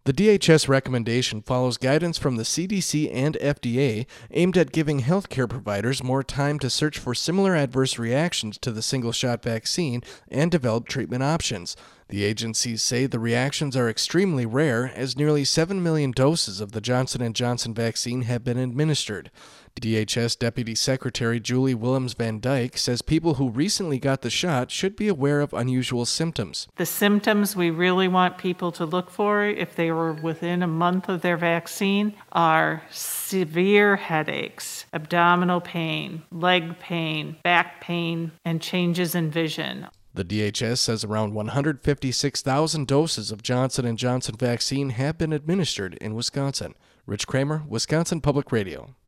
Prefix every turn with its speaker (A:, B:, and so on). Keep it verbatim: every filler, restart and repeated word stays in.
A: The D H S recommendation follows guidance from the C D C and F D A aimed at giving healthcare providers more time to search for similar adverse reactions to the single-shot vaccine and develop treatment options. The agencies say the reactions are extremely rare, as nearly seven million doses of the Johnson and Johnson vaccine have been administered. D H S Deputy Secretary Julie Willems Van Dyke says people who recently got the shot should be aware of unusual symptoms.
B: The symptoms we really want people to look for if they were within a month of their vaccine are severe headaches, abdominal pain, leg pain, back pain, and changes in vision.
A: The D H S says around one hundred fifty-six thousand doses of Johnson and Johnson vaccine have been administered in Wisconsin. Rich Kramer, Wisconsin Public Radio.